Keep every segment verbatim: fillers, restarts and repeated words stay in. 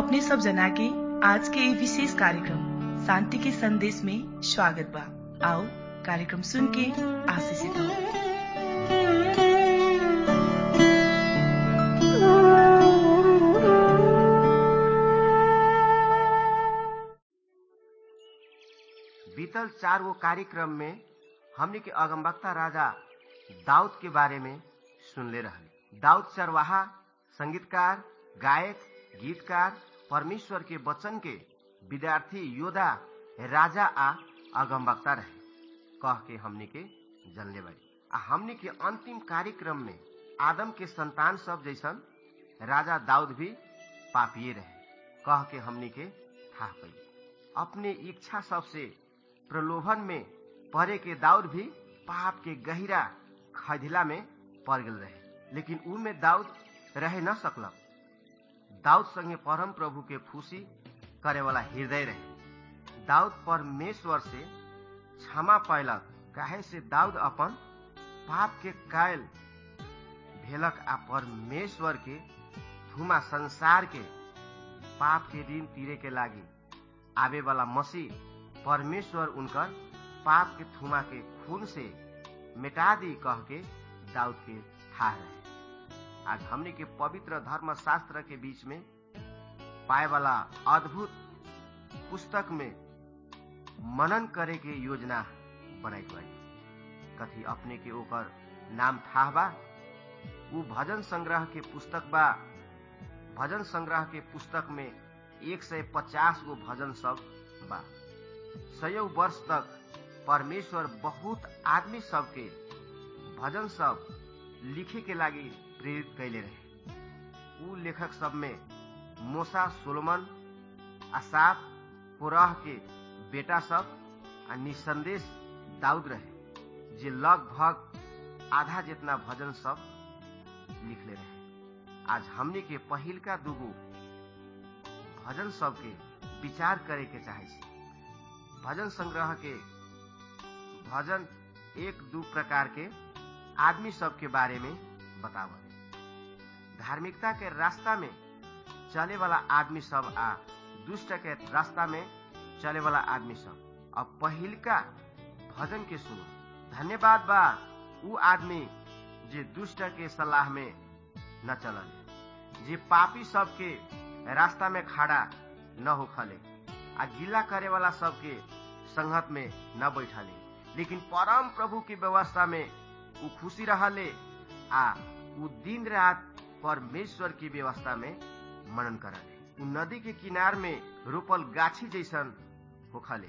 अपने सब जना के आज के ये विशेष कार्यक्रम शांति के संदेश में स्वागत बा। आओ कार्यक्रम सुन के आशीषित हो। बीतल चार वो कार्यक्रम में हमने के अगमवक्ता राजा दाऊद के बारे में सुन ले रहे। दाऊद चरवाहा, संगीतकार, गायक, गीतकार, परमेश्वर के वचन के विद्यार्थी, योद्धा, राजा आ अगमवक्ता रहे कह के हमने के जनले बारी। आ हमने के अंतिम कार्यक्रम में आदम के संतान सब जैसन राजा दाऊद भी पापिये रहे कह के हमने के था पई। अपने इच्छा सबसे प्रलोभन में परे के दाऊद भी पाप के गहिरा खदिला में पड़ गल रहे, लेकिन उ में दाऊद रह न सकल। दाऊद संगे परम प्रभु के खुशी करे वाला हृदय रहे। दाऊद परमेश्वर से क्षमा पायलक, काहे से दाऊद अपन पाप के कायल भेलक आ परमेश्वर के थुमा संसार के पाप के ऋण तीरे के लागी आवे वाला मसीह परमेश्वर उनकर पाप के थुमा के खून से मिटा दी कह के दाऊद के था रहे। आज हमने के पवित्र धर्म शास्त्र के बीच में पाए वाला अद्भुत पुस्तक में मनन करे के योजना बनाई गई। कथी अपने के ओकर नाम था बा? उ भजन संग्रह के पुस्तक बा। भजन संग्रह के पुस्तक में एक सौ पचास गो भजन सब बा। सयौ वर्ष तक परमेश्वर बहुत आदमी सब के भजन सब लिखे के लागी प्रेरित कैले रहे। उ लेखक सब में मूसा, सोलोमन, असाफ, कोरह के बेटा सब आ निसंदेश दाऊद रहे, जे लगभग आधा जितना भजन सब लिखले रहे। आज हमने के पहिलका दुगो भजन सब के विचार करे के चाहे छी। भजन संग्रह के भजन एक दू प्रकार के आदमी सब के बारे में बतावल। धार्मिकता के रास्ता में चले वाला आदमी सब आ दुष्ट के रास्ता में चले वाला आदमी सब। अब पहिलका भजन के सुनो। धन्यवाद बा उ आदमी जे दुष्ट के सलाह में न चलले, जे पापी सब के रास्ता में खड़ा न होखले आ गिला करे वाला सब के संगत में न बैठले, लेकिन परम प्रभु की व्यवस्था में उ खुशी रहले आ उ दिन रात परमेश्वर की व्यवस्था में मनन करले। उ नदी के किनार में रोपल गाछी जैसन होखले,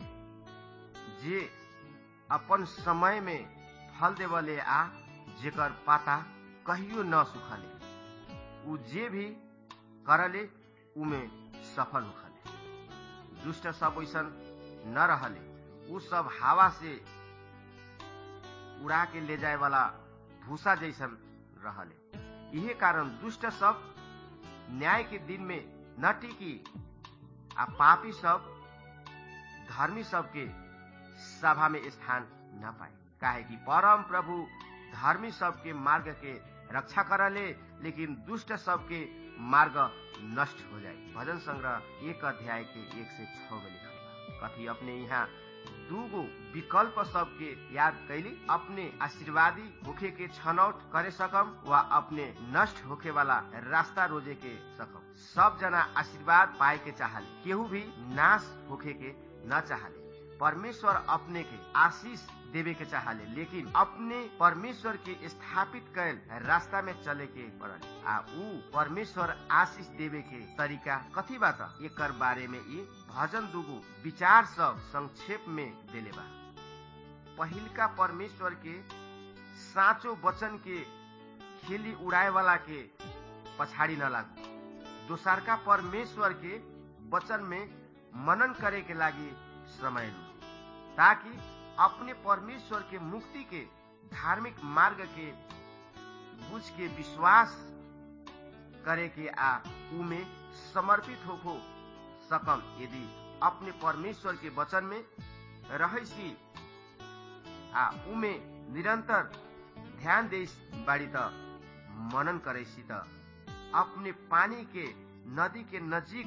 जे अपन समय में फल देवले आ जेकर पाता कहियो न सुखले। उ जे भी करले उमे सफल होखले। दुष्ट सब वैसन न रहले, उ सब हवा से उड़ा के ले जाए वाला भूसा जैसन रहले। यही कारण दुष्ट सब न्याय के दिन में न टिकी आ पापी सब धर्मी सब के सभा में स्थान न पाए, काहे कि परम प्रभु धर्मी सब के मार्ग के रक्षा करले, लेकिन दुष्ट सब के मार्ग नष्ट हो जाए। भजन संग्रह एक अध्याय के एक से छह में लिखल बा। कथी अपने यहाँ दूगो विकल्प सब के याद कैली? अपने आशीर्वादी होखे के छनौट करे सकम वा अपने नष्ट होखे वाला रास्ता रोजे के सकम। सब जना आशीर्वाद पाए के चाहले, केहू भी नाश होखे के न चाहले। परमेश्वर अपने के आशीष देवे के चाहले, लेकिन अपने परमेश्वर के स्थापित कैल रास्ता में चले के पड़ल। आ उ परमेश्वर आशीष देवे के तरीका कथी बात? एकर बारे में ये भजन दुगो विचार सब संक्षेप में देले बा। पहिलका परमेश्वर के साचो वचन के खिली उड़ाए वाला के पछाड़ी न लागू। दोसरका परमेश्वर के वचन में मनन करे के लागी समय लू, ताकि अपने परमेश्वर के मुक्ति के धार्मिक मार्ग के बुझ के विश्वास करे के आ उमे समर्पित होखो सकम। यदि अपने परमेश्वर के वचन में रहसी आ उमे निरंतर ध्यान दे बाड़ी त मनन करैसी त अपने पानी के नदी के नजीक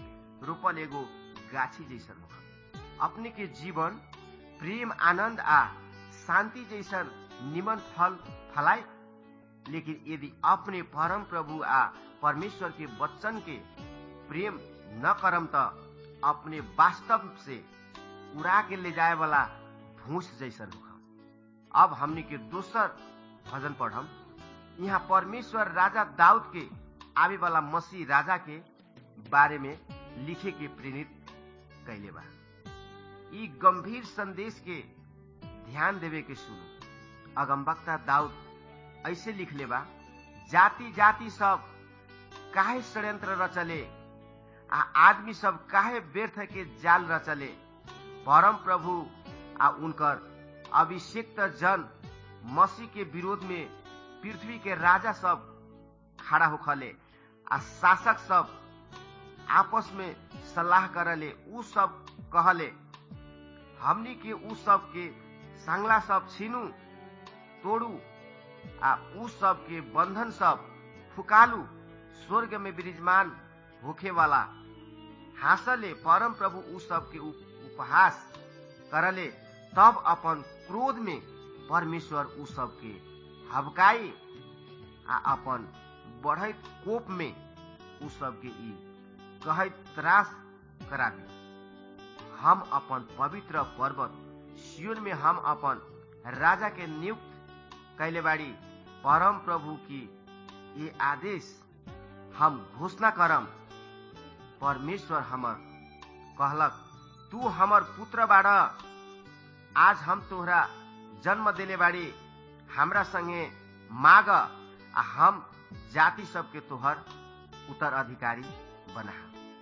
रोपल एगो गाछी जैसन होखम। अपने के जीवन प्रेम, आनंद आ शांति जैसन निमन फल फलाए, लेकिन यदि अपने परम प्रभु आ परमेश्वर के वचन के प्रेम न करम त अपने वास्तव से उड़ा के ले जाए वाला भूस जैसन होखम। अब हमनी के दोसर भजन पढ़म। यहाँ परमेश्वर राजा दाऊद के आवे वाला मसीह राजा के बारे में लिखे के प्रेरित कैले बा। ई गंभीर संदेश के ध्यान देवे के सुनो। अगमवक्ता दाऊद ऐसे लिखले बा, जाति जाति सब काहे षड्यंत्र रचले, आ आदमी सब काहे व्यर्थ के जाल रचले। परम प्रभु आ उनकर अभिषिक्त जन मसीह के विरोध में पृथ्वी के राजा सब खड़ा होखले, आ शासक सब आपस में सलाह करले। उ सब कहले, हमनी के उ सब के सांगला सब छीनू तोड़ू, आ उ सब के बंधन सब फुकालू। स्वर्ग में विराजमान होखे वाला हासले परम प्रभु उ सब के उपहास करले। तब अपन क्रोध में परमेश्वर उ सब के हबकाई, आ अपन बढ़त कोप में उ सब के ई कहत त्रास करा दी, हम अपन पवित्र पर्वत सिय्योन में हम अपन राजा के नियुक्त कैले बाड़ी। परम प्रभु की ये आदेश हम घोषणा करम। परमेश्वर हमर कहलक, तू हमर पुत्र बाड़, आज हम तोहरा जन्म देले बाड़ी। हमरा संगे माग, आ हम जाति सबके तोहर उत्तराधिकारी बना,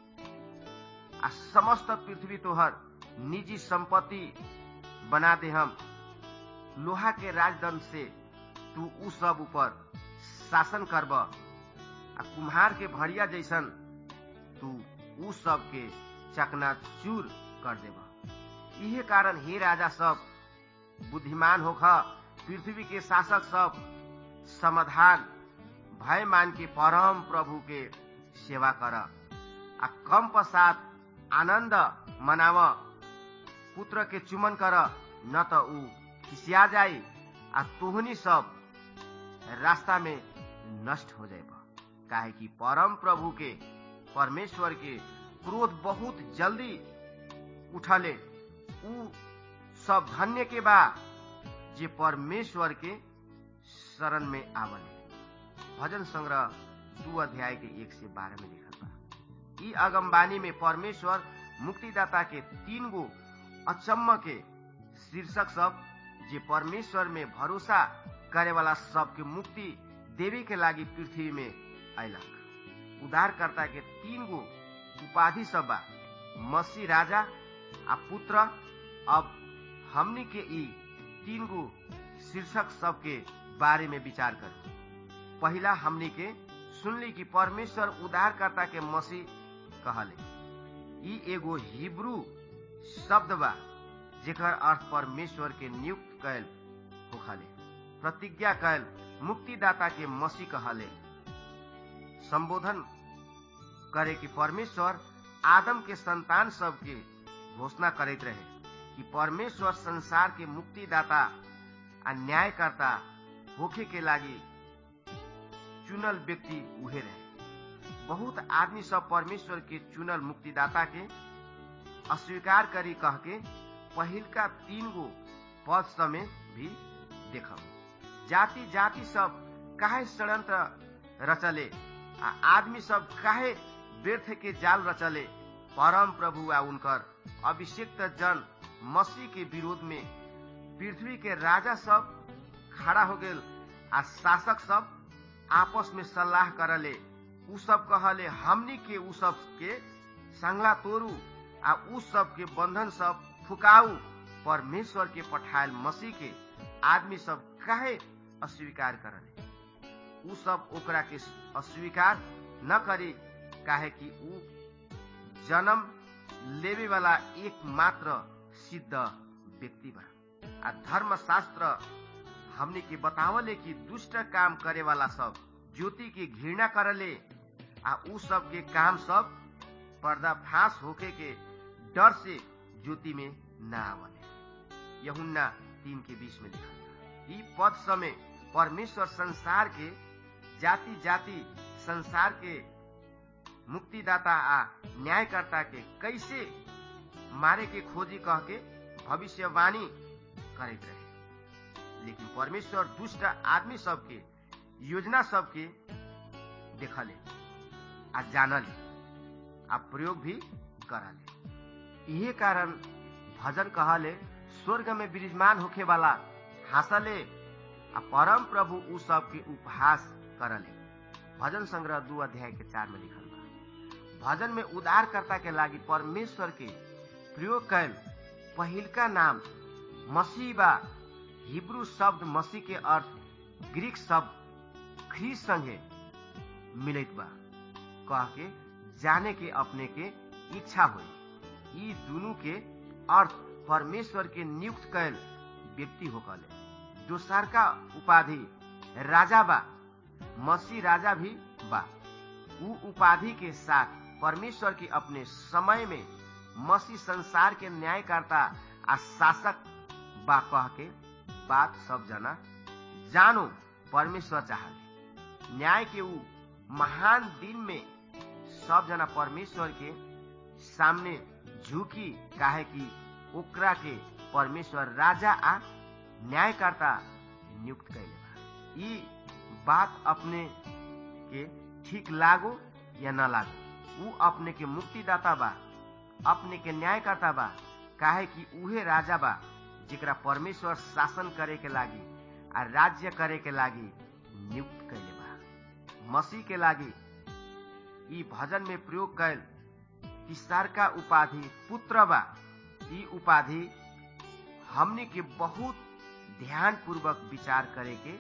आ समस्त पृथ्वी तोहर निजी संपत्ति बना दे। हम लोहा के राजदंड से तू उ सब ऊपर शासन करब, आ कुम्हार के भरिया जैसन तू उ सब के चकनाचूर कर देब। इहे कारण हे राजा सब बुद्धिमान होख, पृथ्वी के शासक सब समाधान भय मान के परम प्रभु के सेवा कर, आ कम पश्चात आनंद मनाव। पुत्र के चुमन कर, न त ऊ खिसिया जाई, आ तोहनी सब रास्ता में नष्ट हो जाए। काहे कि परम प्रभु के परमेश्वर के क्रोध बहुत जल्दी उठले। ऊ सब धन्य के बा जे परमेश्वर के शरण में आवले। भजन संग्रह दो अध्याय के एक से बारह में लिखल बा। ई अगमबानी में परमेश्वर मुक्तिदाता के तीन गो अचम्म के शीर्षक सब जे परमेश्वर में भरोसा करे वाला सबके मुक्ति देवे के लागी पृथ्वी में अयलक। उद्धारकर्ता के तीन गो उपाधि सब बा, मसीह राजा आ पुत्र। अब हमनी के ई तीन गो शीर्षक सब के बारे में विचार कर। पहला हमनी के सुनली कि परमेश्वर उद्धारकर्ता के मसीह कहले। ई एगो हिब्रू शब्द बा जेकर अर्थ परमेश्वर के नियुक्त कैल होखले, प्रतिज्ञा कैल मुक्तिदाता के मसीह कहले। संबोधन करे कि परमेश्वर आदम के संतान सब के घोषणा करते रहे कि परमेश्वर संसार के मुक्तिदाता आ न्यायकर्ता होखे के लागी चुनल व्यक्ति उहे रहे। बहुत आदमी सब परमेश्वर के चुनल मुक्तिदाता के अस्वीकार करी कह के पहिलका तीन गो पद समेत भी देखम। जाति जाति सब काहे षड्यंत्र रचले, आ आदमी सब काहे व्यर्थ के जाल रचले। परम प्रभु आ उनकर अभिषिक्त जन मसीह के विरोध में पृथ्वी के राजा सब खड़ा हो गेल, आ शासक सब आपस में सलाह करले। उ सब कहले, हमनी के उ सब के सांगला तोड़ू, आ उ सब के बंधन सब फुकाऊ। परमेश्वर के पठायल मसीह के आदमी सब काहे अस्वीकार करले। उ सब ओकरा के अस्वीकार न करी, काहे कि उ जन्म लेवे वाला एकमात्र सिद्ध व्यक्ति बा। आ धर्मशास्त्र हमनी के बतावले कि दुष्ट काम करे वाला सब ज्योति की घृणा करले, आ उ सब के काम सब पर्दाफाश होके के डर से ज्योति में न आवले। यूहन्ना तीन के बीस में लिखल बा। ई पद समय परमेश्वर संसार के जाति जाति संसार के मुक्तिदाता आ न्यायकर्ता के कैसे मारे के खोजी कह के भविष्यवाणी करते रहे, लेकिन परमेश्वर दुष्ट आदमी सबके योजना सबके देखले आ जानले आ प्रयोग भी करले। यही कारण भजन कहले स्वर्ग में विराजमान होखे वाला हासले आ परम प्रभु उ सबके उपहास करले। भजन संग्रह दो अध्याय के चार में लिखल बा। भजन में उद्धारकर्ता के लागी परमेश्वर के प्रयोग कैल पहिलका नाम मसीह बा। हिब्रू शब्द मसीह के अर्थ ग्रीक शब्द ख्रीस संगे मिलत बा कह के जाने के अपने के इच्छा हुई। ई दोनों के अर्थ परमेश्वर के नियुक्त कैल व्यक्ति होकले। दोसर का उपाधि राजा बा। मसीह राजा भी बा। उ उपाधि के साथ परमेश्वर की अपने समय में मसीह संसार के न्यायकर्ता आ शासक बा कह के बात सब जना जानो। परमेश्वर चाहले न्याय के उ महान दिन में सब जना परमेश्वर के सामने झुकी, काहे कि ओकरा के परमेश्वर राजा आ न्यायकर्ता नियुक्त कैले बा। ई बात अपने के ठीक लागो या न लागो, उ अपने के मुक्तिदाता बा, अपने के न्यायकर्ता बा, काहे कि उहे राजा बा जेकरा परमेश्वर शासन करे के लागी आ राज्य करे के लागी नियुक्त कैले बा। मसीह के लागी ई भजन में प्रयोग कैल तीसरका उपाधि पुत्र बा। ई उपाधि हमनी के बहुत ध्यान पूर्वक विचार करे के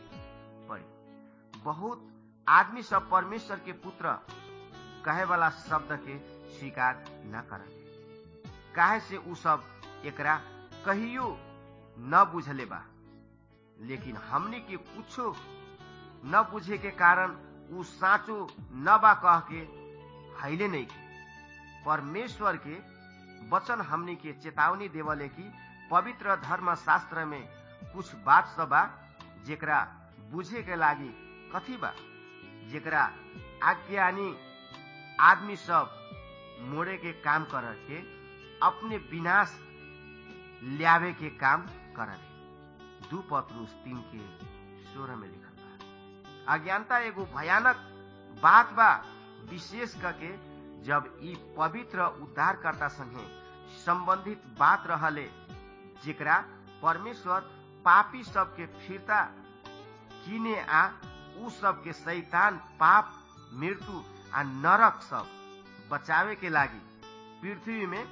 पड़ी। बहुत आदमी सब परमेश्वर के पुत्र कहे वाला शब्द के स्वीकार न करले, काहे से उ सब एकरा कहियो न बुझले बा। लेकिन हमनी के कुछो न बुझे के कारण उ साचो न बा कह के हैले नहीं के। परमेश्वर के वचन हमनी के चेतावनी देवले की पवित्र धर्म शास्त्र में कुछ बात सब बा जेकरा बुझे के लागी कथी बा, जेकरा आज्ञानी आदमी सब मोड़े के काम कर के अपने विनाश ल्यावे के काम करले। दू पतरुस तीन के सोलह में लिखल बा। अज्ञानता एगो भयानक बात बा, विशेष करके जब ई पवित्र उद्धारकर्ता संगे संबंधित बात रहले जेकरा परमेश्वर पापी सबके फिरता किने आ उ सबके शैतान पाप मृत्यु आ नरक सब बचावे के लागी पृथ्वी में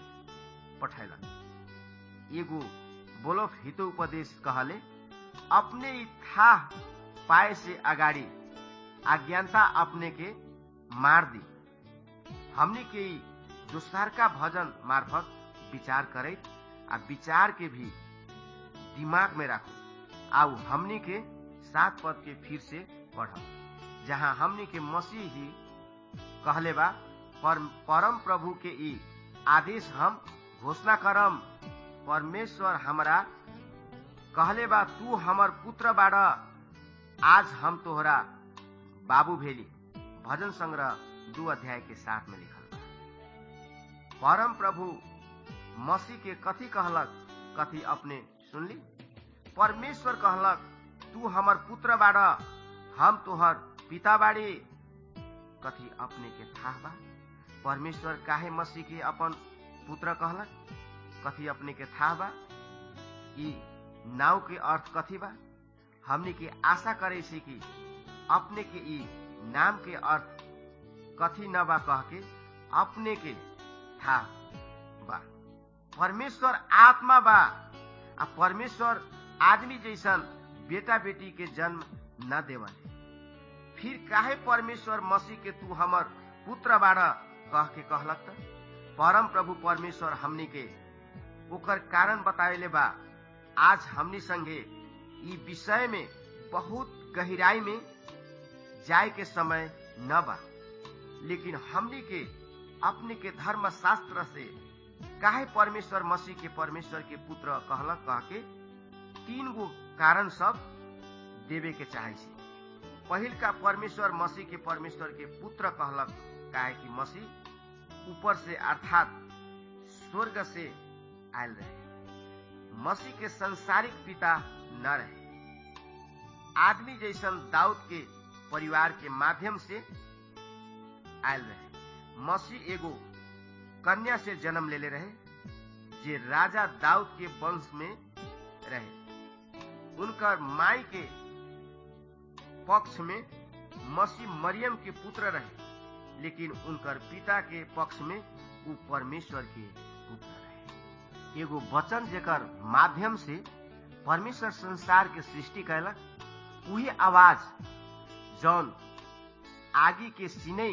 पठैलक। एगो बोलोफ हित उपदेश कहले अपने ई था पाए से अगाड़ी अज्ञानता अपने के मार दी। हमनी के ई दोसर का भजन मार्फत विचार करे आ विचार के भी दिमाग में रखो। आउ हमनी के सात पद के फिर से पढ़, जहाँ हमनी के मसीह ही कहले बा पर, परम प्रभु के ई आदेश हम घोषणा करम। परमेश्वर हमरा कहले बा तू हमर पुत्र बाड़, आज हम तोहरा बाबू भेली। भजन संग्रह दो अध्याय के साथ में लिखल बा। परम प्रभु मसीह के कथी कहलक, कथी अपने सुनली? परमेश्वर कहलक तू हमर पुत्र बाड़, हम तोहर पिता बाड़ी। कथी अपने के था बा? परमेश्वर काहे मसीह के अपन पुत्र कहलक? कथी अपने के था बा? ई नाव के अर्थ कथी बा? हमनी के आशा करे छी कि अपने के ई नाम के अर्थ कथी न बा कह के अपने के था बा। परमेश्वर आत्मा बा आ परमेश्वर आदमी जैसन बेटा बेटी के जन्म न देवले। फिर काहे परमेश्वर मसीह के तू हमर पुत्र बाड़ कह के कहलक? त परम प्रभु परमेश्वर हमनी के ओकर कारण बताएले बा। आज हमनी संगे ई विषय में बहुत गहराई में जाए के समय न बा, लेकिन हमनी के अपने के धर्म शास्त्र से काहे परमेश्वर मसीह के परमेश्वर के पुत्र कहलक कह के तीन गो कारण सब देवे के चाहे छी। पहिल का परमेश्वर मसीह के परमेश्वर के पुत्र कहलक काहे कि मसीह ऊपर से अर्थात स्वर्ग से आयल रहे। मसीह के संसारिक पिता न रहे, आदमी जैसन दाऊद के परिवार के माध्यम से आयल रहे। मसीह एगो कन्या से जन्म लेले रहे जे राजा दाऊद के वंश में रहे। उनकर माई के पक्ष में मसीह मरियम के पुत्र रहे, लेकिन उनकर पिता के पक्ष में वो परमेश्वर के पुत्र रहे। एगो वचन जेकर माध्यम से परमेश्वर संसार के सृष्टि कैलक, वही आवाज जौन आगी के सीने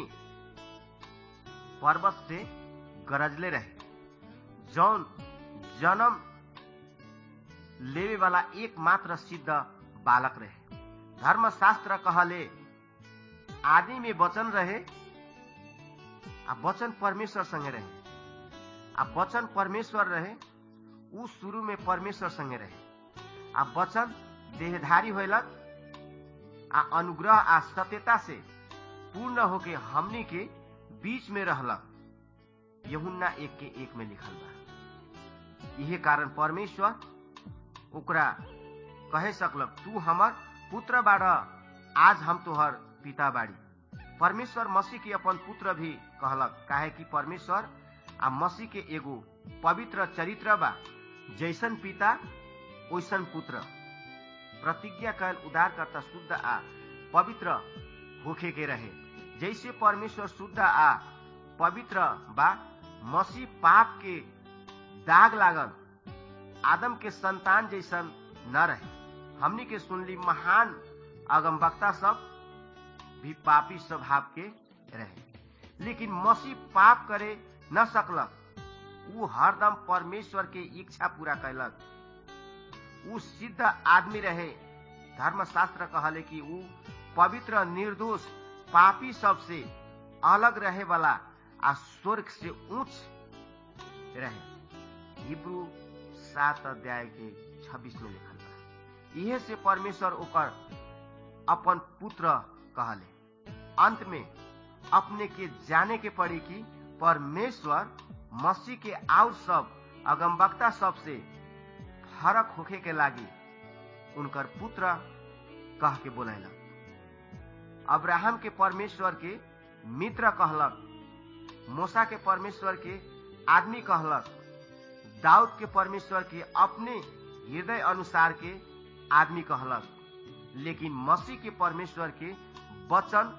पर्वत से गरजले रहे, जौन जन्म लेवे वाला एकमात्र सिद्ध बालक रहे। धर्मशास्त्र कहले आदि में वचन रहे आ वचन परमेश्वर संगे रहे, आ वचन परमेश्वर रहे, उ शुरू में परमेश्वर संगे रहे। आ वचन देहधारी होलक आ अनुग्रह आ सत्यता से पूर्ण होके हमनी के बीच में रहलक। यूहन्ना एक के एक में लिखल बा। यही कारण परमेश्वर ओकरा कहे सकलक तू हमर पुत्र बाड़, आज हम तोहर पिता बाड़ी। परमेश्वर मसीह के अपन पुत्र भी कहलक काहे कि परमेश्वर आ मसीह के एगो पवित्र चरित्र बा, जैसन पिता ओइसन पुत्र। प्रतिज्ञा कैल उद्धारकर्ता शुद्ध आ पवित्र होखे के रहे। जैसे परमेश्वर शुद्ध आ पवित्र बा, मसीह पाप के दाग लागल आदम के संतान जैसन न रहे। हमनी के सुनली महान अगमवक्ता सब भी पापी स्वभाव के रहे, लेकिन मसीह पाप करे न सकलक। वो हरदम परमेश्वर के इच्छा पूरा कैलक। वो सिद्ध आदमी रहे। धर्मशास्त्र कहले कि वो पवित्र, निर्दोष, पापी सबसे अलग रहे वाला आ स्वर्ग से उच्च रहे। हिब्रू सात अध्याय के छब्बीस में लिखल बा। इहे से परमेश्वर ओकर अपन पुत्र कहले। अंत में अपने के जाने के पड़ी कि परमेश्वर मसीह के और सब अगमवक्ता सब से फरक होखे के लागी उनकर पुत्र कह के बोलैलक। अब्राहम के परमेश्वर के मित्र कहलक, मूसा के परमेश्वर के आदमी कहलक, दाऊद के परमेश्वर के अपने हृदय अनुसार के आदमी कहलक, लेकिन मसीह के परमेश्वर के वचन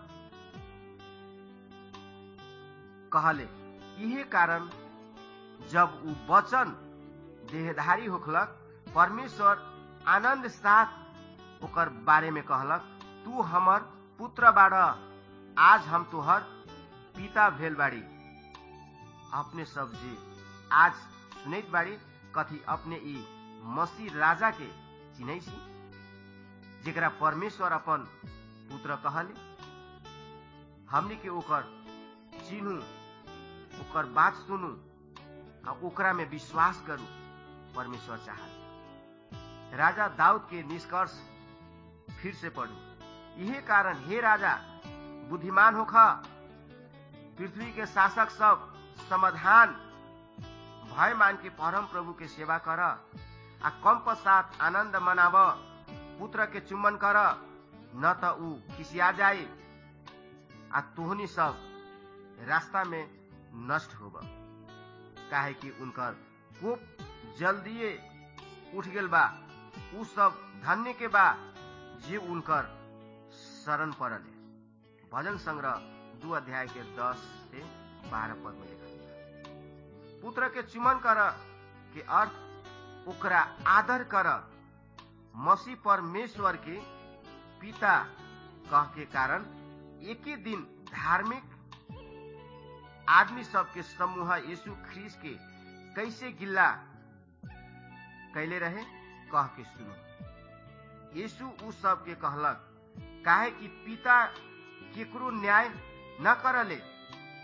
कहले। इहे कारण जब उ वचन देहधारी होखलक, परमेश्वर आनंद साथ ओकर बारे में कहलक, तू हमर पुत्र बाड़, आज हम तोहर पिता भेल बाड़ी। अपने सब जे आज सुनैत बाड़ी, कथी अपने ई मसीह राजा के चिन्है छी, जेकरा परमेश्वर अपन पुत्र कहले। हमनी के ओकर चिन्हू, ओकर बात सुनू आ ओकरा में विश्वास करू। परमेश्वर चाहत राजा दाऊद के निष्कर्ष फिर से पढ़ू। यही कारण हे राजा बुद्धिमान होखा, पृथ्वी के शासक सब समाधान भय मान के परम प्रभु के सेवा कर आ कम पश्चात आनंद मनाव। पुत्र के चुम्बन कर, न त ऊ खिसिया जाए आ तोहनी सब रास्ता में नष्ट होब। काहे कि उनकर कोप जल्दिए उठ गेल बा। ऊ सब धन्य के बा जे उनकर शरण पड़ले। भजन संग्रह दो अध्याय के दस से बारह पद में लिखल। पुत्र के चुम्बन कर के अर्थ ओकरा आदर कर। मसीह परमेश्वर के पिता कह के कारण एक ही दिन धार्मिक आदमी सब के समूह यीशु ख्रीस्त के कैसे गिल्ला कैले रहे कह के सुनो। यीशु उ सब के कहलक, काहे कि पिता केकरो न्याय न करले,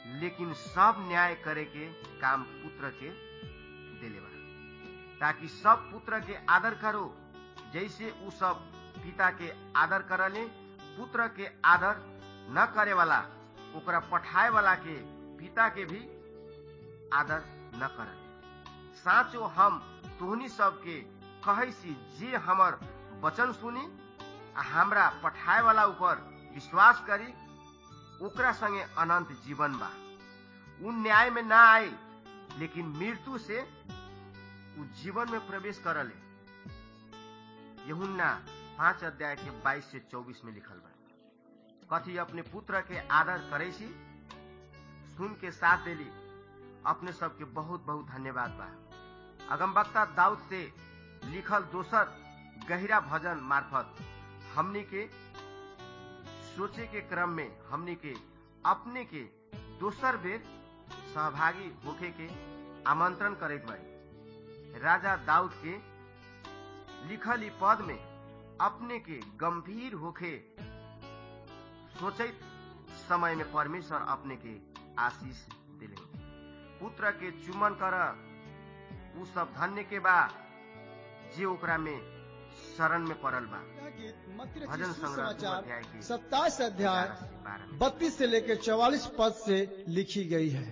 लेकिन सब न्याय करे के काम पुत्र के देले बा, ताकि सब पुत्र के आदर करो जैसे उ सब पिता के आदर करले। पुत्र के आदर न करे वाला ओकरा पठाए वाला के पिता के भी आदर न करले। साचो हम तोहनी सब के कहै छी, जे हमर वचन सुनी आ हमरा पठाए वाला ऊपर विश्वास करी ओकरा संगे अनंत जीवन बा। उ न्याय में ना आए, लेकिन मृत्यु से उ जीवन में प्रवेश करले। यूहन्ना पांच अध्याय के बाईस से चौबीस में लिखल बा। कथी अपने पुत्र के आदर करे छी? सुन के साथ देली। अपने सबके बहुत बहुत धन्यवाद बा। अगमवक्ता दाऊद से लिखल दोसर गहरा भजन मार्फत हमनी के सोचे के क्रम में हमनी के अपने के दोसर बेर सहभागी होके के आमंत्रण करैत बाड़ी। राजा दाऊद के लिखल ई पद में अपने के गंभीर होके सोचित समय में परमेश्वर अपने के आशीष दिले। पुत्र के चुमन कर उ सब धन्य के बा जे ओकरा में शरण में पड़ल बा। भजन संग्रह सत्ताईस अध्याय बत्तीस से लेकर चौवालीस पद से लिखी गई है।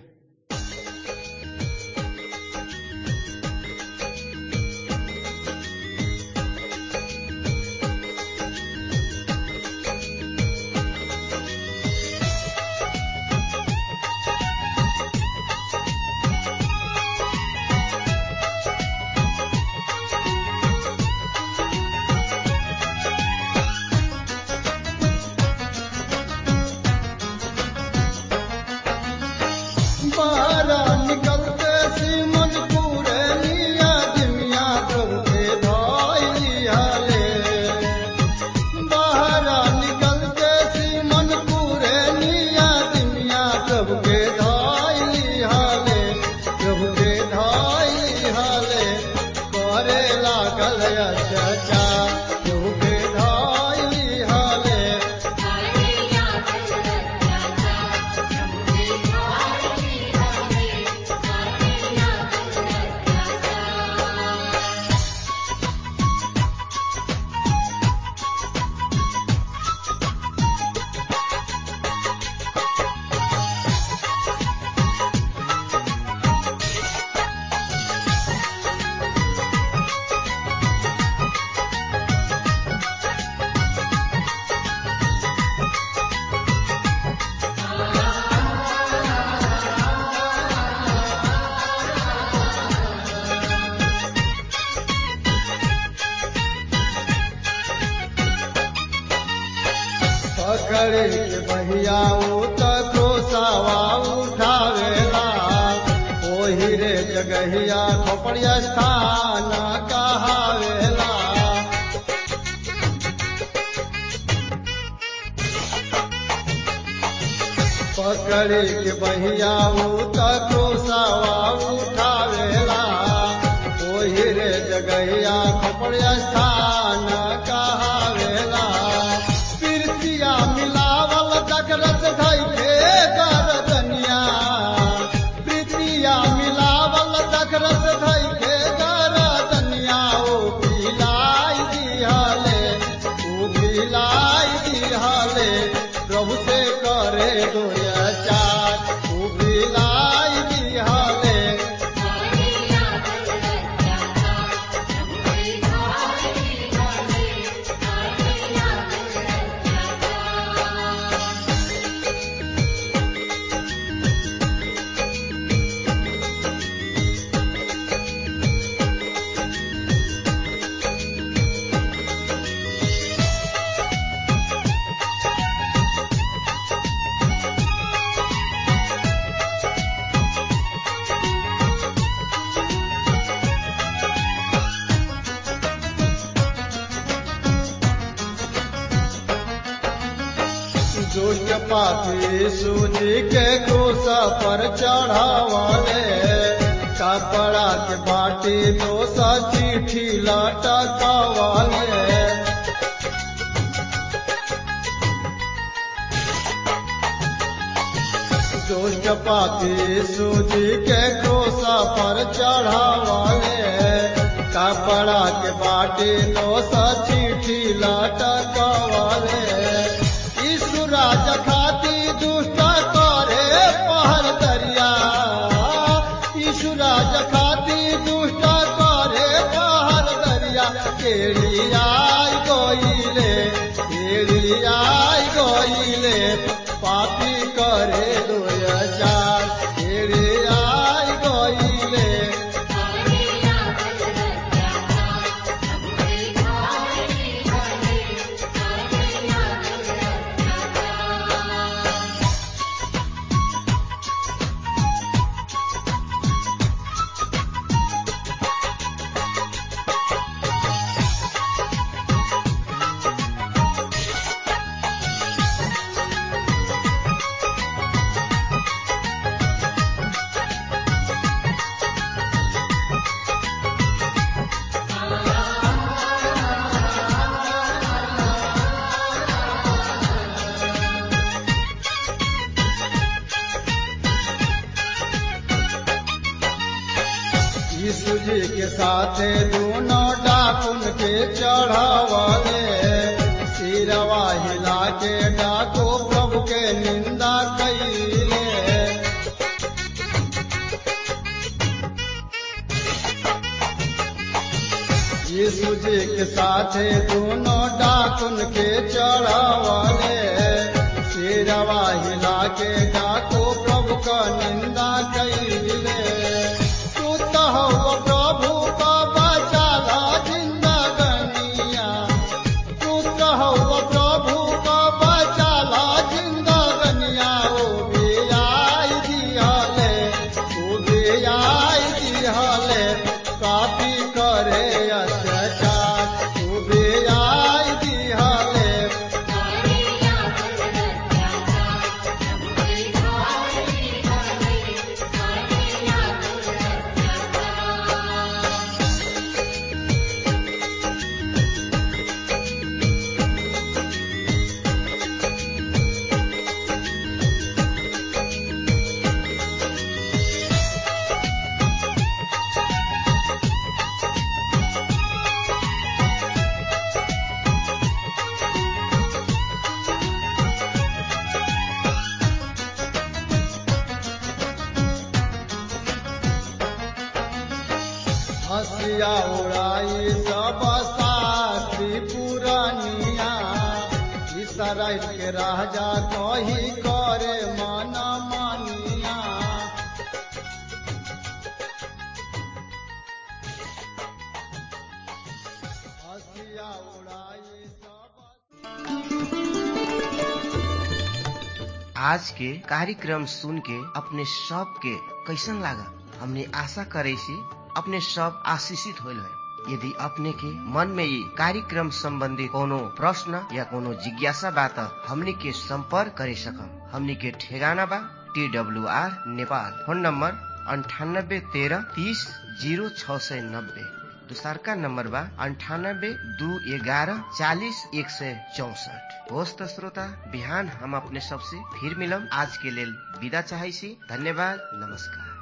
सूजी के क्रूस पर चढ़ावाले कपड़ा के बाटी दो सा चिट्ठी लटकावाले जो दुष्ट पापी सूजी के क्रूसा पर चढ़ावाले कपड़ा के बाटी दोसा चिट्ठी लटकावाले यीशु राजा खाती दुष्ट करे पहर दरिया यीशु राजा खाती दुष्ट करे पहर दरिया केड़ी आई गोइले केड़ी आई गोइले पापी करे दुयाचार केड़ी आई गोइले यीशु जी के साथे दोनों डाकुन के चढ़ावाले सिरवा हिला के डाको प्रभु के निंदा कईले यीशु जी के साथे दोनों डाकुन के चढ़ावाले सिरवा हिला के डाको प्रभु का निंदा कईले हो प्रभु का बचाला जिंदगनिया तू कहो प्रभु का बचाला जिंदगनिया ओ भी आई दिहले ओ भी आई दिहले काफी करे अत्याचार ओ भी आई दिहले हसिया उड़ाई सब शास्त्री पुरानिया इसराइल के राजा कही करे माना मानिया हसिया उड़ाई सब आज के कार्यक्रम सुन के अपने सब के कैसन लागा हमने आशा करे सी अपने सब आशीषित होल है। यदि अपने के मन में ये कार्यक्रम संबंधी कोनो प्रश्न या कोनो जिज्ञासा बा त हमनी के संपर्क करे सकम। हमनी के ठेगाना बा T W R Nepal, phone number अंठानब्बे तेरह तीस जीरो छ सौ नब्बे। दूसर का नंबर बा अंठानब्बे दो ग्यारह चालीस एक सौ चौसठ। होस्त श्रोता, बिहान हम अपने सबसे फिर मिलम। आज के लेल विदा चाहैसी। धन्यवाद, नमस्कार।